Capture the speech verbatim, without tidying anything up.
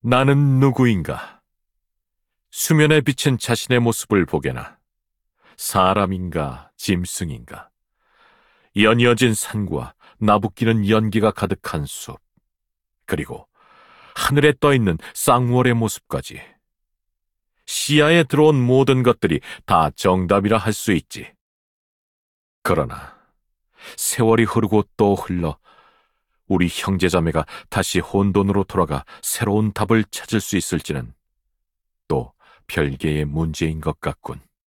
나는 누구인가? 수면에 비친 자신의 모습을 보게나 사람인가 짐승인가? 연이어진 산과 나부끼는 연기가 가득한 숲, 그리고 하늘에 떠있는 쌍월의 모습까지. 시야에 들어온 모든 것들이 다 정답이라 할 수 있지. 그러나 세월이 흐르고 또 흘러 우리 형제자매가 다시 혼돈으로 돌아가 새로운 답을 찾을 수 있을지는 또 별개의 문제인 것 같군.